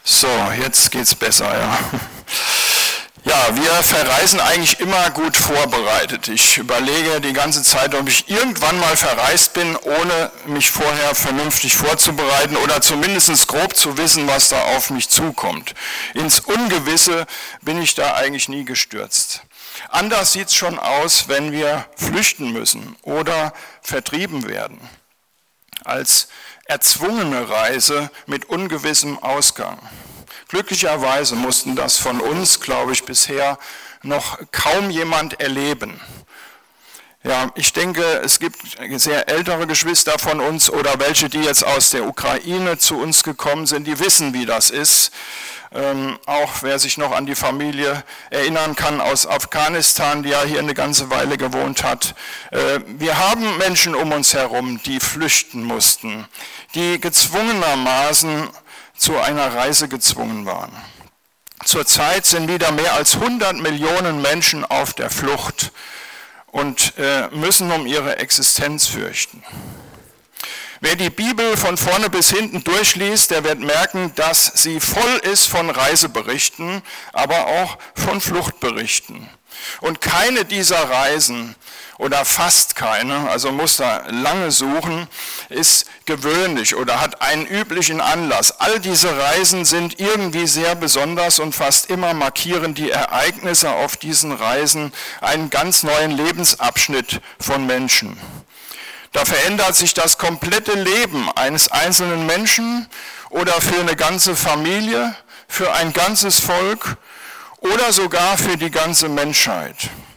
So, jetzt geht's besser, ja. Ja, wir verreisen eigentlich immer gut vorbereitet. Ich überlege die ganze Zeit, ob ich irgendwann mal verreist bin, ohne mich vorher vernünftig vorzubereiten oder zumindest grob zu wissen, was da auf mich zukommt. Ins Ungewisse bin ich da eigentlich nie gestürzt. Anders sieht's schon aus, wenn wir flüchten müssen oder vertrieben werden. Als erzwungene Reise mit ungewissem Ausgang. Glücklicherweise mussten das von uns, glaube ich, bisher noch kaum jemand erleben. Ja, ich denke, es gibt sehr ältere Geschwister von uns oder welche, die jetzt aus der Ukraine zu uns gekommen sind, die wissen, wie das ist. Auch wer sich noch an die Familie erinnern kann aus Afghanistan, die ja hier eine ganze Weile gewohnt hat. Wir haben Menschen um uns herum, die flüchten mussten, die gezwungenermaßen zu einer Reise gezwungen waren. Zurzeit sind wieder mehr als 100 Millionen Menschen auf der Flucht und müssen um ihre Existenz fürchten. Wer die Bibel von vorne bis hinten durchliest, der wird merken, dass sie voll ist von Reiseberichten, aber auch von Fluchtberichten. Und keine dieser Reisen, oder fast keine, also muss da lange suchen, ist gewöhnlich oder hat einen üblichen Anlass. All diese Reisen sind irgendwie sehr besonders und fast immer markieren die Ereignisse auf diesen Reisen einen ganz neuen Lebensabschnitt von Menschen. Da verändert sich das komplette Leben eines einzelnen Menschen oder für eine ganze Familie, für ein ganzes Volk oder sogar für die ganze Menschheit.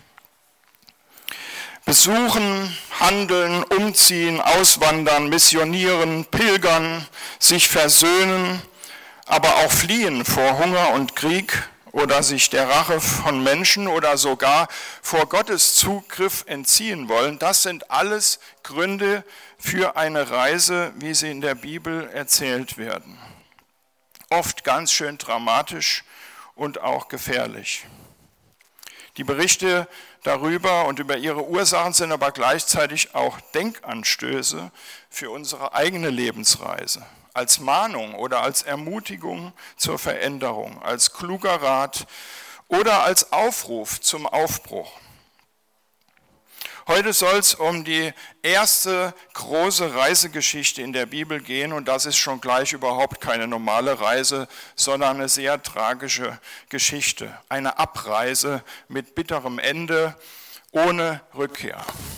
Besuchen, handeln, umziehen, auswandern, missionieren, pilgern, sich versöhnen, aber auch fliehen vor Hunger und Krieg oder sich der Rache von Menschen oder sogar vor Gottes Zugriff entziehen wollen. Das sind alles Gründe für eine Reise, wie sie in der Bibel erzählt werden. Oft ganz schön dramatisch und auch gefährlich. Die Berichte darüber und über ihre Ursachen sind aber gleichzeitig auch Denkanstöße für unsere eigene Lebensreise. Als Mahnung oder als Ermutigung zur Veränderung, als kluger Rat oder als Aufruf zum Aufbruch. Heute soll es um die erste große Reisegeschichte in der Bibel gehen und das ist schon gleich überhaupt keine normale Reise, sondern eine sehr tragische Geschichte. Eine Abreise mit bitterem Ende, ohne Rückkehr.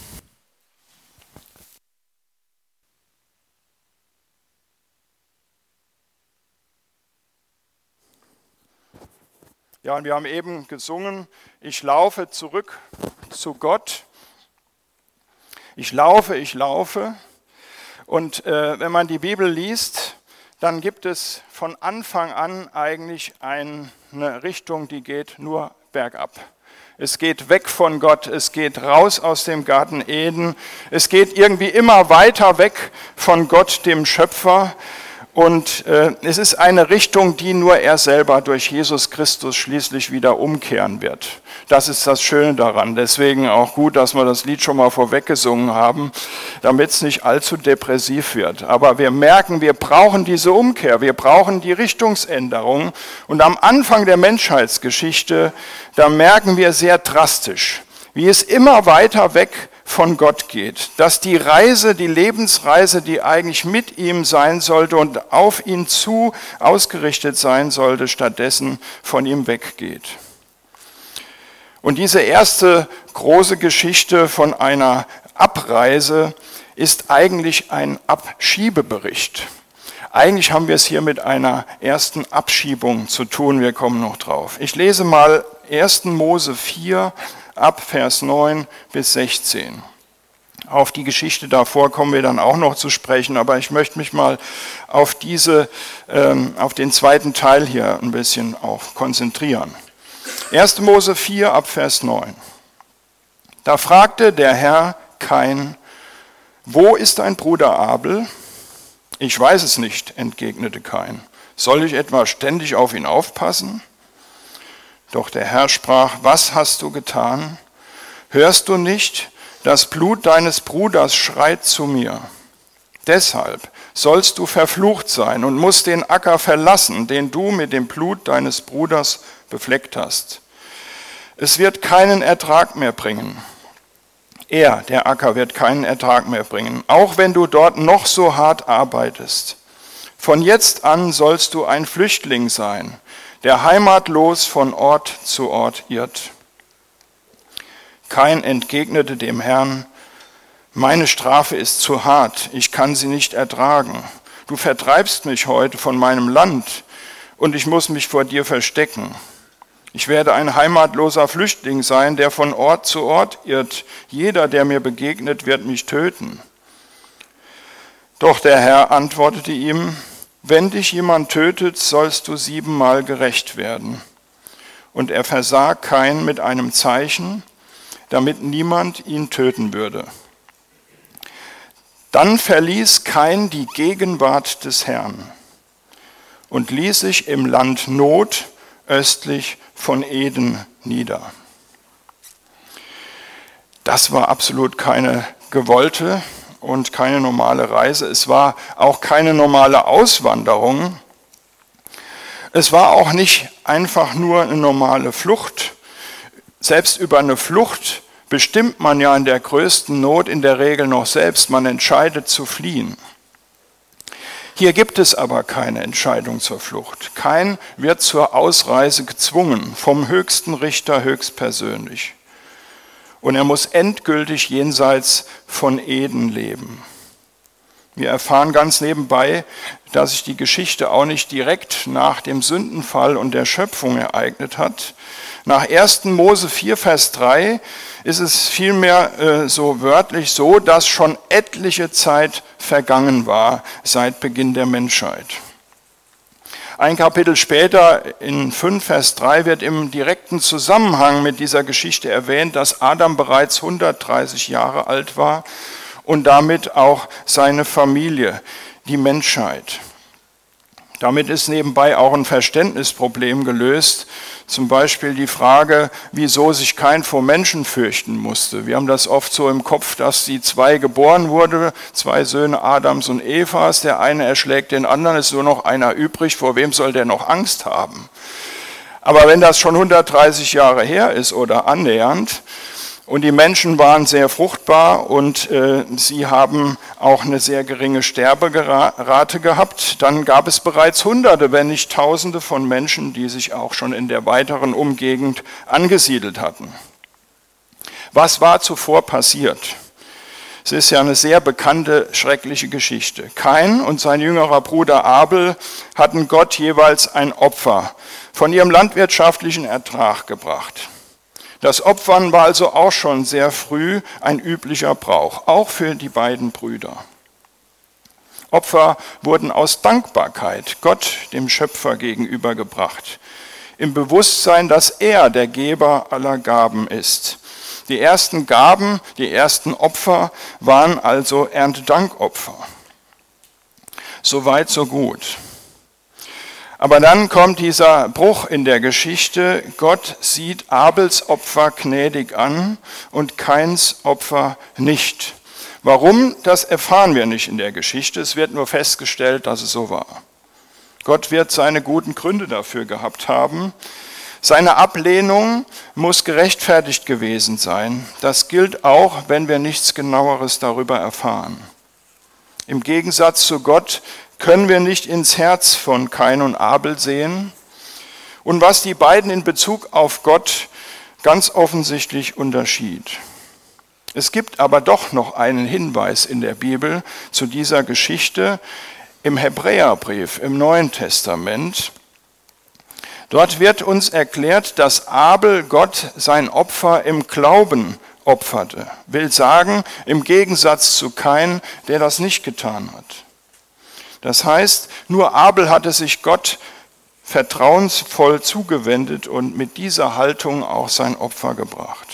Ja, und wir haben eben gesungen, ich laufe zurück zu Gott. Ich laufe. Und wenn man die Bibel liest, dann gibt es von Anfang an eigentlich eine Richtung, die geht nur bergab. Es geht weg von Gott, es geht raus aus dem Garten Eden, es geht irgendwie immer weiter weg von Gott, dem Schöpfer. Und es ist eine Richtung, die nur er selber durch Jesus Christus schließlich wieder umkehren wird. Das ist das Schöne daran. Deswegen auch gut, dass wir das Lied schon mal vorweg gesungen haben, damit es nicht allzu depressiv wird. Aber wir merken, wir brauchen diese Umkehr, wir brauchen die Richtungsänderung. Und am Anfang der Menschheitsgeschichte, da merken wir sehr drastisch, wie es immer weiter weg von Gott geht, dass die Reise, die Lebensreise, die eigentlich mit ihm sein sollte und auf ihn zu ausgerichtet sein sollte, stattdessen von ihm weggeht. Und diese erste große Geschichte von einer Abreise ist eigentlich ein Abschiebebericht. Eigentlich haben wir es hier mit einer ersten Abschiebung zu tun, wir kommen noch drauf. Ich lese mal 1. Mose 4, ab Vers 9 bis 16. Auf die Geschichte davor kommen wir dann auch noch zu sprechen, aber ich möchte mich mal auf den zweiten Teil hier ein bisschen auch konzentrieren. 1. Mose 4, ab Vers 9. Da fragte der Herr Kain, wo ist dein Bruder Abel? Ich weiß es nicht, entgegnete Kain. Soll ich etwa ständig auf ihn aufpassen? Doch der Herr sprach, was hast du getan? Hörst du nicht, das Blut deines Bruders schreit zu mir. Deshalb sollst du verflucht sein und musst den Acker verlassen, den du mit dem Blut deines Bruders befleckt hast. Es wird keinen Ertrag mehr bringen. Der Acker, wird keinen Ertrag mehr bringen, auch wenn du dort noch so hart arbeitest. Von jetzt an sollst du ein Flüchtling sein, der heimatlos von Ort zu Ort irrt. Kain entgegnete dem Herrn: Meine Strafe ist zu hart, ich kann sie nicht ertragen. Du vertreibst mich heute von meinem Land und ich muss mich vor dir verstecken. Ich werde ein heimatloser Flüchtling sein, der von Ort zu Ort irrt. Jeder, der mir begegnet, wird mich töten. Doch der Herr antwortete ihm: Wenn dich jemand tötet, sollst du 7-mal gerecht werden. Und er versah Kain mit einem Zeichen, damit niemand ihn töten würde. Dann verließ Kain die Gegenwart des Herrn und ließ sich im Land Nod östlich von Eden nieder. Das war absolut keine gewollte und keine normale Reise. Es war auch keine normale Auswanderung. Es war auch nicht einfach nur eine normale Flucht. Selbst über eine Flucht bestimmt man ja in der größten Not in der Regel noch selbst. Man entscheidet zu fliehen. Hier gibt es aber keine Entscheidung zur Flucht. Kain wird zur Ausreise gezwungen, vom höchsten Richter höchstpersönlich. Und er muss endgültig jenseits von Eden leben. Wir erfahren ganz nebenbei, dass sich die Geschichte auch nicht direkt nach dem Sündenfall und der Schöpfung ereignet hat. Nach 1. Mose 4, Vers 3 ist es vielmehr so wörtlich so, dass schon etliche Zeit vergangen war seit Beginn der Menschheit. Ein Kapitel später, in 5, Vers 3, wird im direkten Zusammenhang mit dieser Geschichte erwähnt, dass Adam bereits 130 Jahre alt war und damit auch seine Familie, die Menschheit. Damit ist nebenbei auch ein Verständnisproblem gelöst, zum Beispiel die Frage, wieso sich Kain vor Menschen fürchten musste. Wir haben das oft so im Kopf, dass die 2 geboren wurde, 2 Söhne Adams und Evas, der eine erschlägt den anderen, ist nur noch einer übrig, vor wem soll der noch Angst haben? Aber wenn das schon 130 Jahre her ist oder annähernd, und die Menschen waren sehr fruchtbar und sie haben auch eine sehr geringe Sterberate gehabt. Dann gab es bereits Hunderte, wenn nicht Tausende von Menschen, die sich auch schon in der weiteren Umgegend angesiedelt hatten. Was war zuvor passiert? Es ist ja eine sehr bekannte, schreckliche Geschichte. Kain und sein jüngerer Bruder Abel hatten Gott jeweils ein Opfer von ihrem landwirtschaftlichen Ertrag gebracht. Das Opfern war also auch schon sehr früh ein üblicher Brauch, auch für die beiden Brüder. Opfer wurden aus Dankbarkeit Gott, dem Schöpfer, gegenüber gebracht, im Bewusstsein, dass er der Geber aller Gaben ist. Die ersten Gaben, die ersten Opfer waren also Erntedankopfer. So weit, so gut. Aber dann kommt dieser Bruch in der Geschichte. Gott sieht Abels Opfer gnädig an und Kains Opfer nicht. Warum, das erfahren wir nicht in der Geschichte. Es wird nur festgestellt, dass es so war. Gott wird seine guten Gründe dafür gehabt haben. Seine Ablehnung muss gerechtfertigt gewesen sein. Das gilt auch, wenn wir nichts Genaueres darüber erfahren. Im Gegensatz zu Gott können wir nicht ins Herz von Kain und Abel sehen und was die beiden in Bezug auf Gott ganz offensichtlich unterschied. Es gibt aber doch noch einen Hinweis in der Bibel zu dieser Geschichte im Hebräerbrief, im Neuen Testament. Dort wird uns erklärt, dass Abel Gott sein Opfer im Glauben opferte. Will sagen, im Gegensatz zu Kain, der das nicht getan hat. Das heißt, nur Abel hatte sich Gott vertrauensvoll zugewendet und mit dieser Haltung auch sein Opfer gebracht.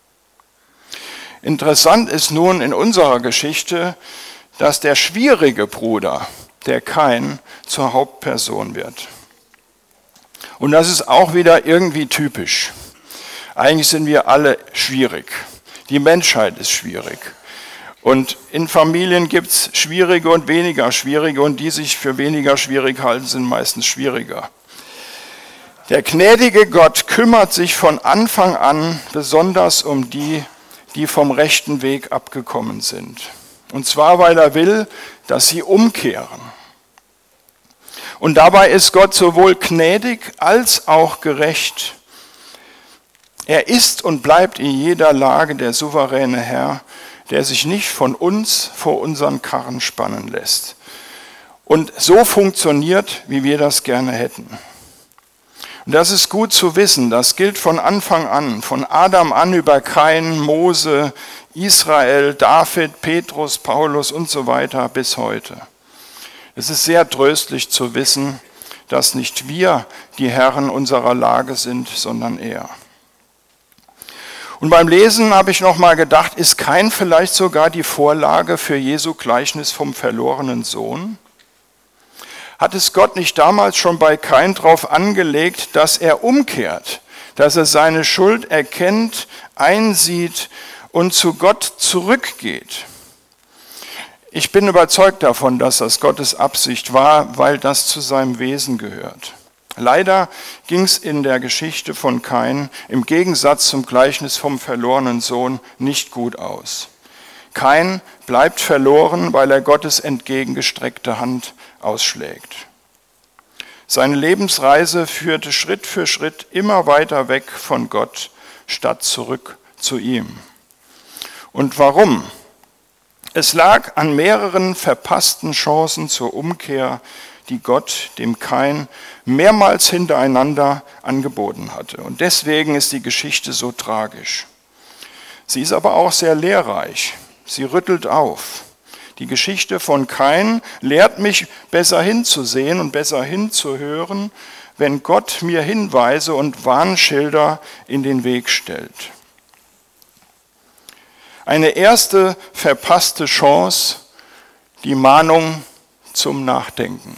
Interessant ist nun in unserer Geschichte, dass der schwierige Bruder, der Kain, zur Hauptperson wird. Und das ist auch wieder irgendwie typisch. Eigentlich sind wir alle schwierig. Die Menschheit ist schwierig. Und in Familien gibt es schwierige und weniger schwierige, und die sich für weniger schwierig halten, sind meistens schwieriger. Der gnädige Gott kümmert sich von Anfang an besonders um die, die vom rechten Weg abgekommen sind. Und zwar, weil er will, dass sie umkehren. Und dabei ist Gott sowohl gnädig als auch gerecht. Er ist und bleibt in jeder Lage der souveräne Herr, der sich nicht von uns vor unseren Karren spannen lässt. Und so funktioniert, wie wir das gerne hätten. Und das ist gut zu wissen, das gilt von Anfang an, von Adam an über Kain, Mose, Israel, David, Petrus, Paulus und so weiter bis heute. Es ist sehr tröstlich zu wissen, dass nicht wir die Herren unserer Lage sind, sondern er. Und beim Lesen habe ich noch mal gedacht, ist Kain vielleicht sogar die Vorlage für Jesu Gleichnis vom verlorenen Sohn? Hat es Gott nicht damals schon bei Kain darauf angelegt, dass er umkehrt, dass er seine Schuld erkennt, einsieht und zu Gott zurückgeht? Ich bin überzeugt davon, dass das Gottes Absicht war, weil das zu seinem Wesen gehört. Leider ging es in der Geschichte von Kain im Gegensatz zum Gleichnis vom verlorenen Sohn nicht gut aus. Kain bleibt verloren, weil er Gottes entgegengestreckte Hand ausschlägt. Seine Lebensreise führte Schritt für Schritt immer weiter weg von Gott, statt zurück zu ihm. Und warum? Es lag an mehreren verpassten Chancen zur Umkehr, die Gott dem Kain mehrmals hintereinander angeboten hatte. Und deswegen ist die Geschichte so tragisch. Sie ist aber auch sehr lehrreich. Sie rüttelt auf. Die Geschichte von Kain lehrt mich, besser hinzusehen und besser hinzuhören, wenn Gott mir Hinweise und Warnschilder in den Weg stellt. Eine erste verpasste Chance, die Mahnung zum Nachdenken.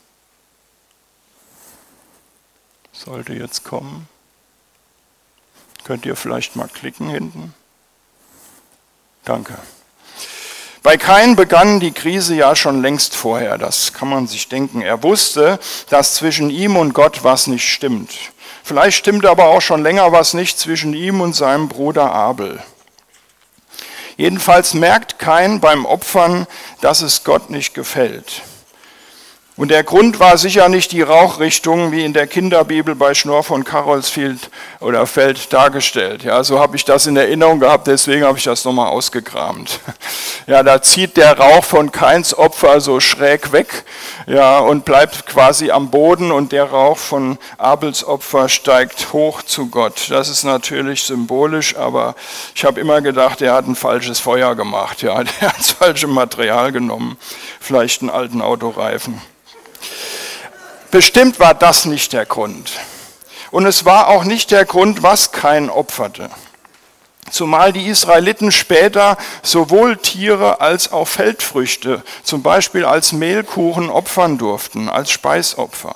Sollte jetzt kommen. Könnt ihr vielleicht mal klicken hinten? Danke. Bei Kain begann die Krise ja schon längst vorher, das kann man sich denken. Er wusste, dass zwischen ihm und Gott was nicht stimmt. Vielleicht stimmt aber auch schon länger was nicht zwischen ihm und seinem Bruder Abel. Jedenfalls merkt Kain beim Opfern, dass es Gott nicht gefällt. Und der Grund war sicher nicht die Rauchrichtung, wie in der Kinderbibel bei Schnorr von Carolsfeld oder Feld dargestellt. Ja, so habe ich das in Erinnerung gehabt, deswegen habe ich das nochmal ausgekramt. Ja, da zieht der Rauch von Kains Opfer so schräg weg, ja, und bleibt quasi am Boden, und der Rauch von Abels Opfer steigt hoch zu Gott. Das ist natürlich symbolisch, aber ich habe immer gedacht, er hat ein falsches Feuer gemacht. Ja, der hat das falsche Material genommen, vielleicht einen alten Autoreifen. Bestimmt war das nicht der Grund. Und es war auch nicht der Grund, was Kain opferte. Zumal die Israeliten später sowohl Tiere als auch Feldfrüchte, zum Beispiel als Mehlkuchen, opfern durften, als Speisopfer.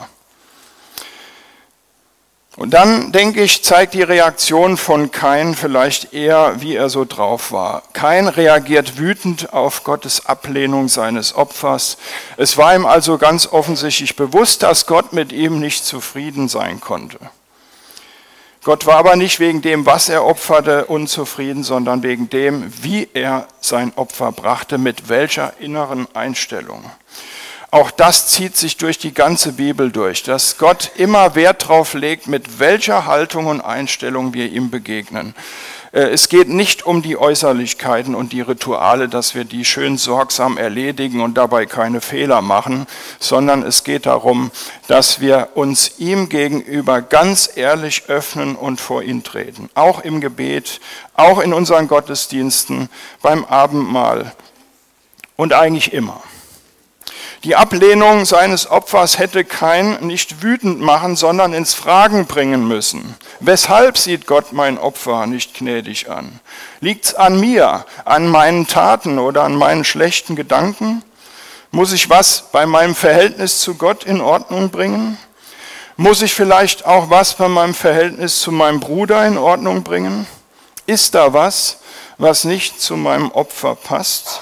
Und dann, denke ich, zeigt die Reaktion von Kain vielleicht eher, wie er so drauf war. Kain reagiert wütend auf Gottes Ablehnung seines Opfers. Es war ihm also ganz offensichtlich bewusst, dass Gott mit ihm nicht zufrieden sein konnte. Gott war aber nicht wegen dem, was er opferte, unzufrieden, sondern wegen dem, wie er sein Opfer brachte, mit welcher inneren Einstellung. Auch das zieht sich durch die ganze Bibel durch, dass Gott immer Wert darauf legt, mit welcher Haltung und Einstellung wir ihm begegnen. Es geht nicht um die Äußerlichkeiten und die Rituale, dass wir die schön sorgsam erledigen und dabei keine Fehler machen, sondern es geht darum, dass wir uns ihm gegenüber ganz ehrlich öffnen und vor ihn treten. Auch im Gebet, auch in unseren Gottesdiensten, beim Abendmahl und eigentlich immer. Die Ablehnung seines Opfers hätte Kain nicht wütend machen, sondern ins Fragen bringen müssen. Weshalb sieht Gott mein Opfer nicht gnädig an? Liegt's an mir, an meinen Taten oder an meinen schlechten Gedanken? Muss ich was bei meinem Verhältnis zu Gott in Ordnung bringen? Muss ich vielleicht auch was bei meinem Verhältnis zu meinem Bruder in Ordnung bringen? Ist da was was nicht zu meinem Opfer passt?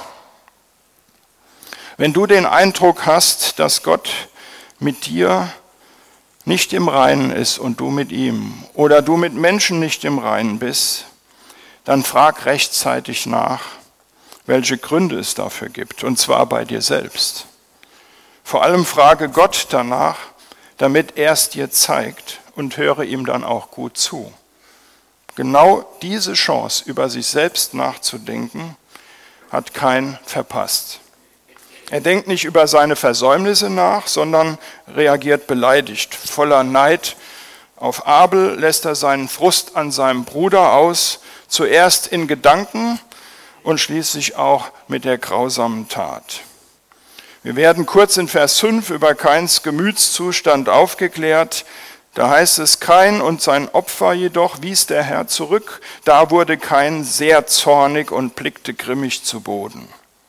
Wenn du den Eindruck hast, dass Gott mit dir nicht im Reinen ist und du mit ihm, oder du mit Menschen nicht im Reinen bist, dann frag rechtzeitig nach, welche Gründe es dafür gibt, und zwar bei dir selbst. Vor allem frage Gott danach, damit er es dir zeigt, und höre ihm dann auch gut zu. Genau diese Chance, über sich selbst nachzudenken, hat Kain verpasst. Er denkt nicht über seine Versäumnisse nach, sondern reagiert beleidigt. Voller Neid auf Abel lässt er seinen Frust an seinem Bruder aus, zuerst in Gedanken und schließlich auch mit der grausamen Tat. Wir werden kurz in Vers 5 über Kains Gemütszustand aufgeklärt. Da heißt es, Kain und sein Opfer jedoch wies der Herr zurück. Da wurde Kain sehr zornig und blickte grimmig zu Boden.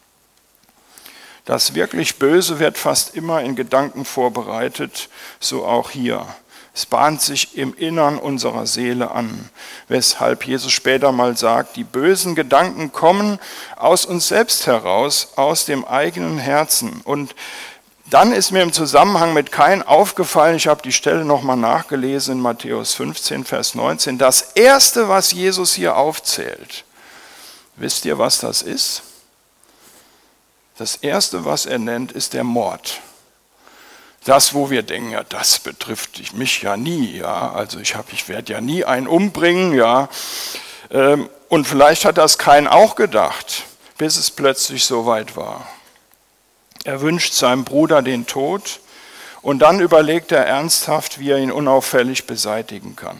Das wirklich Böse wird fast immer in Gedanken vorbereitet, so auch hier. Es bahnt sich im Innern unserer Seele an, weshalb Jesus später mal sagt, die bösen Gedanken kommen aus uns selbst heraus, aus dem eigenen Herzen. Und dann ist mir im Zusammenhang mit Kain aufgefallen, ich habe die Stelle nochmal nachgelesen in Matthäus 15, Vers 19, das Erste, was Jesus hier aufzählt, wisst ihr, was das ist? Das Erste, was er nennt, ist der Mord. Das, wo wir denken, ja, das betrifft mich ja nie, ja, also ich werde ja nie einen umbringen, ja, und vielleicht hat das Kain auch gedacht, bis es plötzlich soweit war. Er wünscht seinem Bruder den Tod und dann überlegt er ernsthaft, wie er ihn unauffällig beseitigen kann.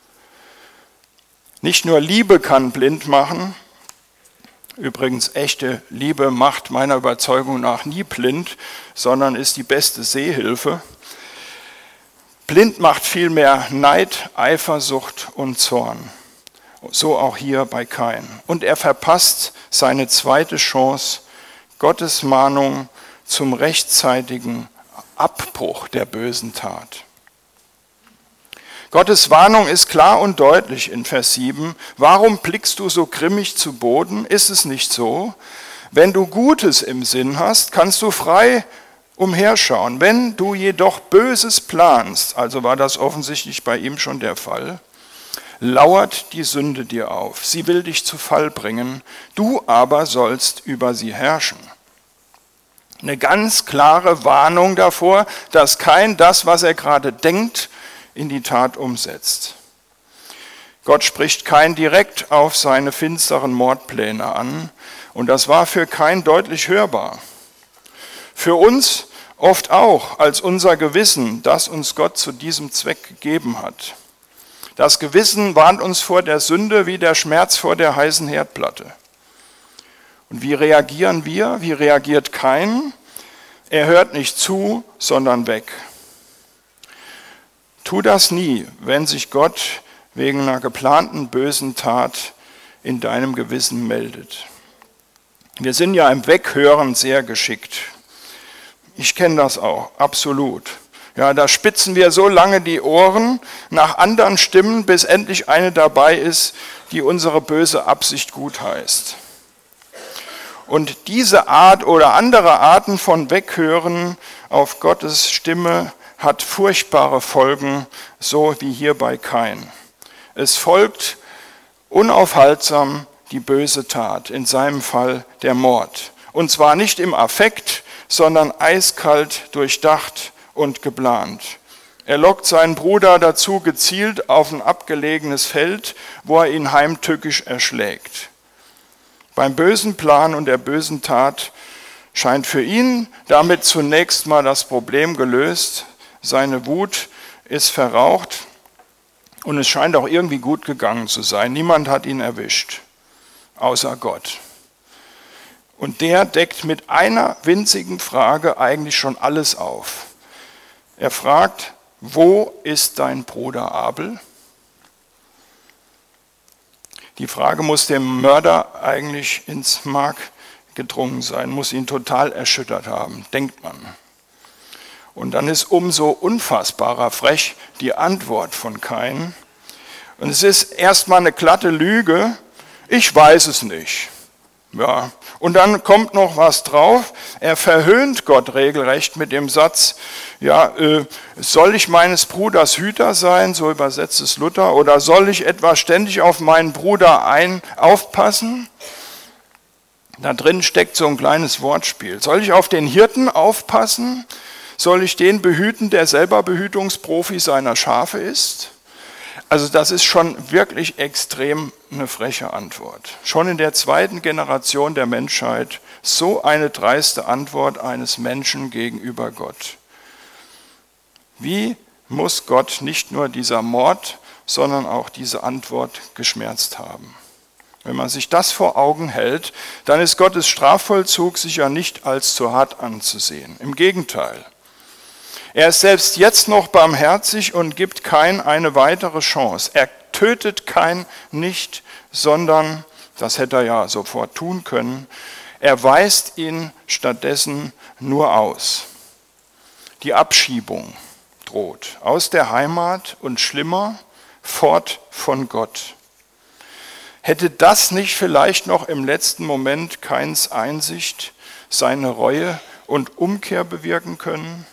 Nicht nur Liebe kann blind machen, übrigens echte Liebe macht meiner Überzeugung nach nie blind, sondern ist die beste Sehhilfe. Blind macht vielmehr Neid, Eifersucht und Zorn. So auch hier bei Kain. Und er verpasst seine zweite Chance, Gottes Mahnung zum rechtzeitigen Abbruch der bösen Tat. Gottes Warnung ist klar und deutlich in Vers 7. Warum blickst du so grimmig zu Boden? Ist es nicht so? Wenn du Gutes im Sinn hast, kannst du frei umherschauen. Wenn du jedoch Böses planst, also war das offensichtlich bei ihm schon der Fall, lauert die Sünde dir auf. Sie will dich zu Fall bringen, du aber sollst über sie herrschen. Eine ganz klare Warnung davor, dass Kain das, was er gerade denkt, in die Tat umsetzt. Gott spricht Kain direkt auf seine finsteren Mordpläne an und das war für Kain deutlich hörbar. Für uns oft auch als unser Gewissen, das uns Gott zu diesem Zweck gegeben hat. Das Gewissen warnt uns vor der Sünde wie der Schmerz vor der heißen Herdplatte. Und wie reagieren wir? Wie reagiert Kain? Er hört nicht zu, sondern weg. Tu das nie, wenn sich Gott wegen einer geplanten bösen Tat in deinem Gewissen meldet. Wir sind ja im Weghören sehr geschickt. Ich kenne das auch, absolut. Ja, da spitzen wir so lange die Ohren nach anderen Stimmen, bis endlich eine dabei ist, die unsere böse Absicht gutheißt. Und diese Art oder andere Arten von Weghören auf Gottes Stimme hat furchtbare Folgen, so wie hier bei Kain. Es folgt unaufhaltsam die böse Tat, in seinem Fall der Mord. Und zwar nicht im Affekt, sondern eiskalt durchdacht und geplant. Er lockt seinen Bruder dazu, gezielt auf ein abgelegenes Feld, wo er ihn heimtückisch erschlägt. Beim bösen Plan und der bösen Tat scheint für ihn damit zunächst mal das Problem gelöst. Seine Wut ist verraucht und es scheint auch irgendwie gut gegangen zu sein. Niemand hat ihn erwischt, außer Gott. Und der deckt mit einer winzigen Frage eigentlich schon alles auf. Er fragt, wo ist dein Bruder Abel? Die Frage muss dem Mörder eigentlich ins Mark gedrungen sein, muss ihn total erschüttert haben, denkt man. Und dann ist umso unfassbarer frech die Antwort von Kain. Und es ist erstmal eine glatte Lüge. ich weiß es nicht. Ja. Und dann kommt noch was drauf, er verhöhnt Gott regelrecht mit dem Satz, ja, soll ich meines Bruders Hüter sein, so übersetzt es Luther, oder soll ich etwa ständig auf meinen Bruder aufpassen? Da drin steckt so ein kleines Wortspiel. Soll ich auf den Hirten aufpassen? Soll ich den behüten, der selber Behütungsprofi seiner Schafe ist? Also das ist schon wirklich extrem eine freche Antwort. Schon in der zweiten Generation der Menschheit so eine dreiste Antwort eines Menschen gegenüber Gott. Wie muss Gott nicht nur dieser Mord, sondern auch diese Antwort geschmerzt haben? Wenn man sich das vor Augen hält, dann ist Gottes Strafvollzug sicher nicht als zu hart anzusehen. Im Gegenteil. Er ist selbst jetzt noch barmherzig und gibt Kain eine weitere Chance. Er tötet Kain nicht, sondern, das hätte er ja sofort tun können, er weist ihn stattdessen nur aus. Die Abschiebung droht aus der Heimat und schlimmer, fort von Gott. Hätte das nicht vielleicht noch im letzten Moment Kains Einsicht, seine Reue und Umkehr bewirken können?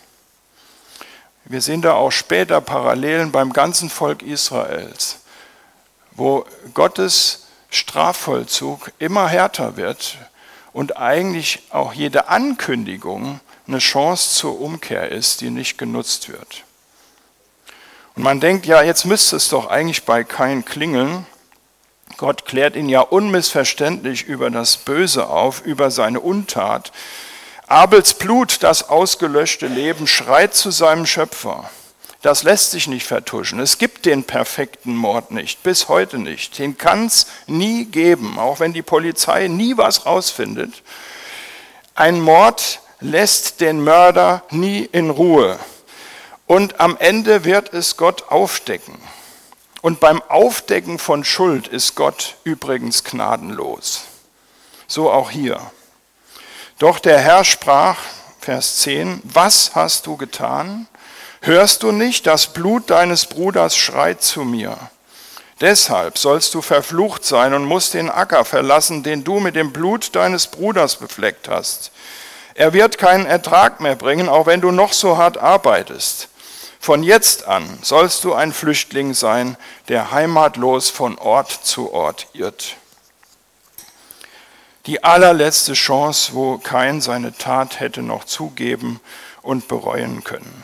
Wir sehen da auch später Parallelen beim ganzen Volk Israels, wo Gottes Strafvollzug immer härter wird und eigentlich auch jede Ankündigung eine Chance zur Umkehr ist, die nicht genutzt wird. Und man denkt, ja, jetzt müsste es doch eigentlich bei Kain klingeln. Gott klärt ihn ja unmissverständlich über das Böse auf, über seine Untat. Abels Blut, das ausgelöschte Leben, schreit zu seinem Schöpfer. Das lässt sich nicht vertuschen. Es gibt den perfekten Mord nicht, bis heute nicht. Den kann es nie geben, auch wenn die Polizei nie was rausfindet. Ein Mord lässt den Mörder nie in Ruhe. Und am Ende wird es Gott aufdecken. Und beim Aufdecken von Schuld ist Gott übrigens gnadenlos. So auch hier. Doch der Herr sprach, Vers 10, was hast du getan? Hörst du nicht, das Blut deines Bruders schreit zu mir? Deshalb sollst du verflucht sein und musst den Acker verlassen, den du mit dem Blut deines Bruders befleckt hast. Er wird keinen Ertrag mehr bringen, auch wenn du noch so hart arbeitest. Von jetzt an sollst du ein Flüchtling sein, der heimatlos von Ort zu Ort irrt. Die allerletzte Chance, wo Kain seine Tat hätte noch zugeben und bereuen können.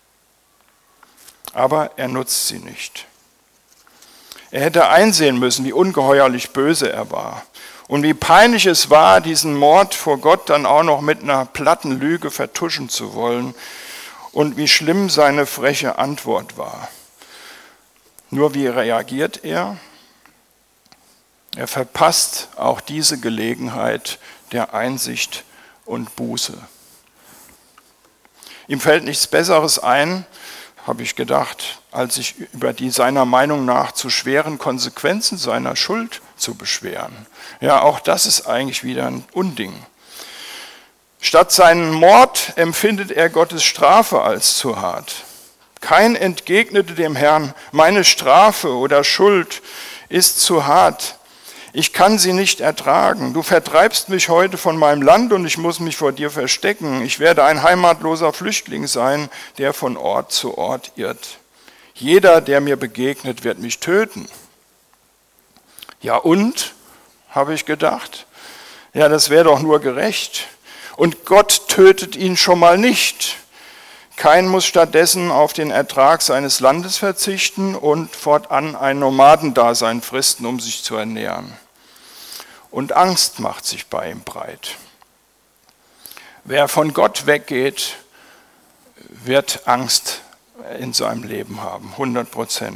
Aber er nutzt sie nicht. Er hätte einsehen müssen, wie ungeheuerlich böse er war und wie peinlich es war, diesen Mord vor Gott dann auch noch mit einer platten Lüge vertuschen zu wollen und wie schlimm seine freche Antwort war. Nur wie reagiert er? Er verpasst auch diese Gelegenheit der Einsicht und Buße. Ihm fällt nichts Besseres ein, habe ich gedacht, als sich über die seiner Meinung nach zu schweren Konsequenzen seiner Schuld zu beschweren. Ja, auch das ist eigentlich wieder ein Unding. Statt seinen Mord empfindet er Gottes Strafe als zu hart. Kain entgegnete dem Herrn, meine Strafe oder Schuld ist zu hart. Ich kann sie nicht ertragen. Du vertreibst mich heute von meinem Land und ich muss mich vor dir verstecken. Ich werde ein heimatloser Flüchtling sein, der von Ort zu Ort irrt. Jeder, der mir begegnet, wird mich töten. Ja und, habe ich gedacht, ja, das wäre doch nur gerecht. Und Gott tötet ihn schon mal nicht. Kain muss stattdessen auf den Ertrag seines Landes verzichten und fortan ein Nomadendasein fristen, um sich zu ernähren. Und Angst macht sich bei ihm breit. Wer von Gott weggeht, wird Angst in seinem Leben haben, 100%.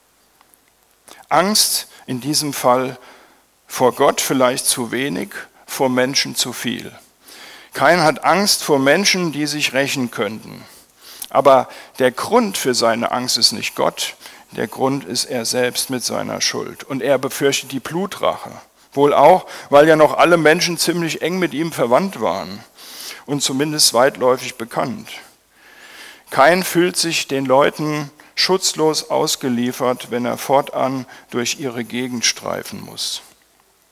Angst in diesem Fall vor Gott vielleicht zu wenig, vor Menschen zu viel. Kain hat Angst vor Menschen, die sich rächen könnten. Aber der Grund für seine Angst ist nicht Gott, der Grund ist er selbst mit seiner Schuld. Und er befürchtet die Blutrache. Wohl auch, weil ja noch alle Menschen ziemlich eng mit ihm verwandt waren und zumindest weitläufig bekannt. Kain fühlt sich den Leuten schutzlos ausgeliefert, wenn er fortan durch ihre Gegend streifen muss.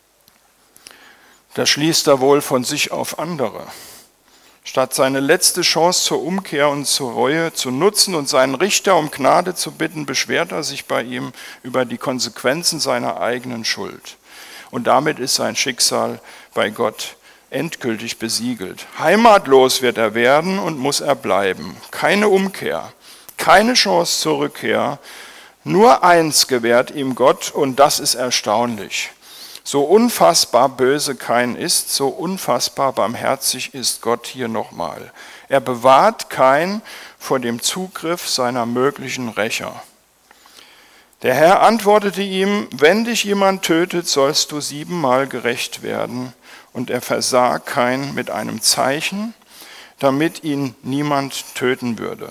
Da schließt er wohl von sich auf andere. Statt seine letzte Chance zur Umkehr und zur Reue zu nutzen und seinen Richter um Gnade zu bitten, beschwert er sich bei ihm über die Konsequenzen seiner eigenen Schuld. Und damit ist sein Schicksal bei Gott endgültig besiegelt. Heimatlos wird er werden und muss er bleiben. Keine Umkehr, keine Chance zur Rückkehr. Nur eins gewährt ihm Gott, und das ist erstaunlich. So unfassbar böse Kain ist, so unfassbar barmherzig ist Gott hier nochmal. Er bewahrt Kain vor dem Zugriff seiner möglichen Rächer. Der Herr antwortete ihm: Wenn dich jemand tötet, sollst du 7-mal gerächt werden. Und er versah Kain mit einem Zeichen, damit ihn niemand töten würde.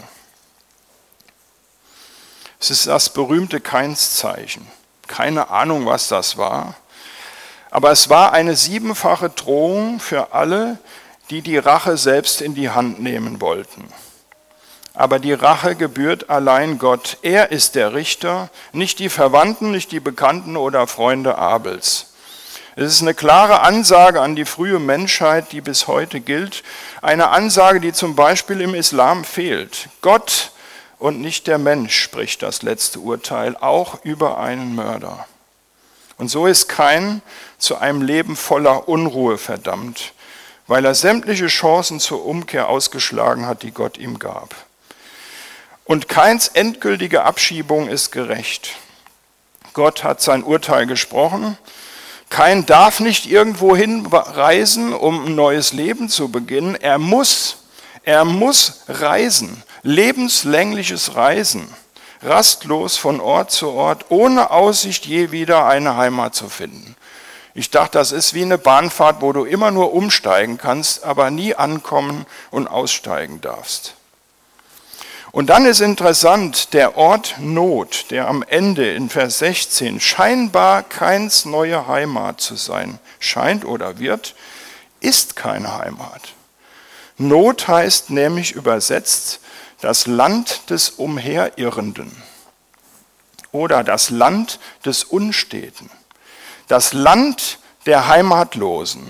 Es ist das berühmte Kainszeichen. Keine Ahnung, was das war. Aber es war eine 7-fache Drohung für alle, die die Rache selbst in die Hand nehmen wollten. Aber die Rache gebührt allein Gott. Er ist der Richter, nicht die Verwandten, nicht die Bekannten oder Freunde Abels. Es ist eine klare Ansage an die frühe Menschheit, die bis heute gilt. Eine Ansage, die zum Beispiel im Islam fehlt. Gott und nicht der Mensch spricht das letzte Urteil, auch über einen Mörder. Und so ist Kain zu einem Leben voller Unruhe verdammt, weil er sämtliche Chancen zur Umkehr ausgeschlagen hat, die Gott ihm gab. Und Kains endgültige Abschiebung ist gerecht. Gott hat sein Urteil gesprochen. Kain darf nicht irgendwo hinreisen, um ein neues Leben zu beginnen. Er muss reisen, lebenslängliches Reisen. Rastlos von Ort zu Ort, ohne Aussicht, je wieder eine Heimat zu finden. Ich dachte, das ist wie eine Bahnfahrt, wo du immer nur umsteigen kannst, aber nie ankommen und aussteigen darfst. Und dann ist interessant, der Ort Not, der am Ende in Vers 16 scheinbar Kains neue Heimat zu sein scheint oder wird, ist keine Heimat. Not heißt nämlich übersetzt das Land des Umherirrenden oder das Land des Unsteten, das Land der Heimatlosen.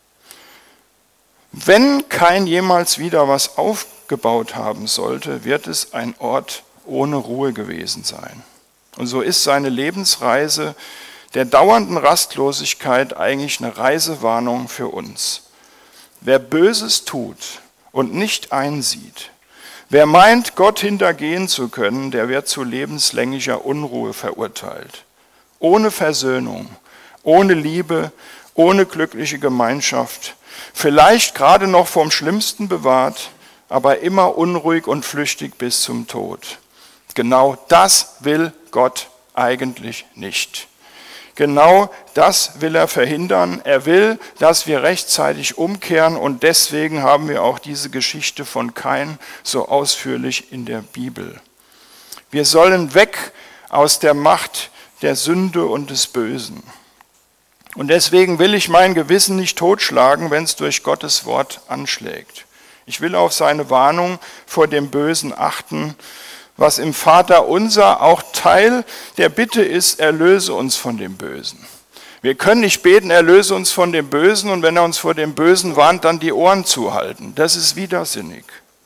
Wenn Kain jemals wieder was aufgebaut haben sollte, wird es ein Ort ohne Ruhe gewesen sein. Und so ist seine Lebensreise der dauernden Rastlosigkeit eigentlich eine Reisewarnung für uns. Wer Böses tut und nicht einsieht, wer meint, Gott hintergehen zu können, der wird zu lebenslänglicher Unruhe verurteilt. Ohne Versöhnung, ohne Liebe, ohne glückliche Gemeinschaft, vielleicht gerade noch vom Schlimmsten bewahrt, aber immer unruhig und flüchtig bis zum Tod. Genau das will Gott eigentlich nicht. Genau das will er verhindern. Er will, dass wir rechtzeitig umkehren, und deswegen haben wir auch diese Geschichte von Kain so ausführlich in der Bibel. Wir sollen weg aus der Macht der Sünde und des Bösen. Und deswegen will ich mein Gewissen nicht totschlagen, wenn es durch Gottes Wort anschlägt. Ich will auf seine Warnung vor dem Bösen achten, was im Vaterunser auch Teil der Bitte ist: erlöse uns von dem Bösen. Wir können nicht beten, erlöse uns von dem Bösen, und wenn er uns vor dem Bösen warnt, dann die Ohren zuhalten. Das ist widersinnig.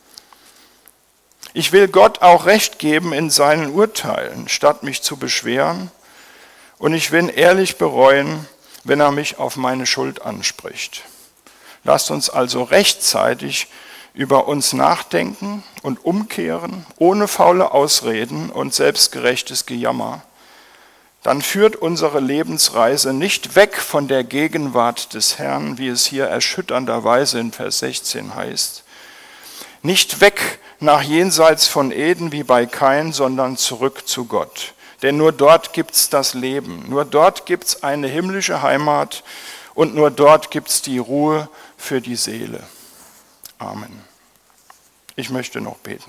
Ich will Gott auch Recht geben in seinen Urteilen, statt mich zu beschweren. Und ich will ehrlich bereuen, wenn er mich auf meine Schuld anspricht. Lasst uns also rechtzeitig über uns nachdenken und umkehren, ohne faule Ausreden und selbstgerechtes Gejammer. Dann führt unsere Lebensreise nicht weg von der Gegenwart des Herrn, wie es hier erschütternderweise in Vers 16 heißt. Nicht weg nach jenseits von Eden wie bei Kain, sondern zurück zu Gott. Denn nur dort gibt's das Leben, nur dort gibt's eine himmlische Heimat und nur dort gibt's die Ruhe für die Seele. Amen. Ich möchte noch beten.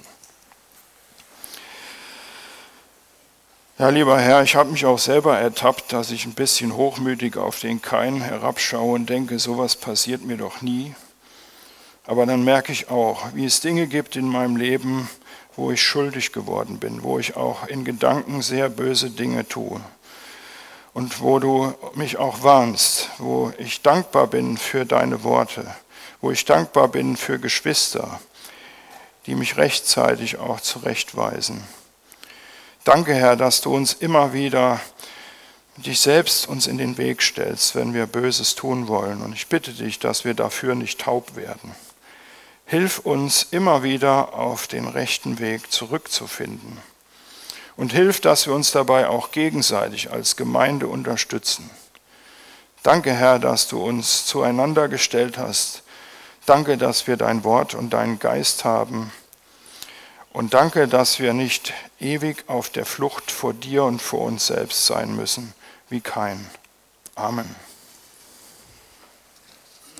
Ja, lieber Herr, ich habe mich auch selber ertappt, dass ich ein bisschen hochmütig auf den Kain herabschaue und denke, sowas passiert mir doch nie. Aber dann merke ich auch, wie es Dinge gibt in meinem Leben, wo ich schuldig geworden bin, wo ich auch in Gedanken sehr böse Dinge tue. und wo du mich auch warnst, wo ich dankbar bin für deine Worte, wo ich dankbar bin für Geschwister, die mich rechtzeitig auch zurechtweisen. Danke, Herr, dass du uns immer wieder dich selbst uns in den Weg stellst, wenn wir Böses tun wollen. Und ich bitte dich, dass wir dafür nicht taub werden. Hilf uns immer wieder auf den rechten Weg zurückzufinden. Und hilf, dass wir uns dabei auch gegenseitig als Gemeinde unterstützen. Danke, Herr, dass du uns zueinander gestellt hast. Danke, dass wir dein Wort und deinen Geist haben. Und danke, dass wir nicht ewig auf der Flucht vor dir und vor uns selbst sein müssen, wie Kain. Amen.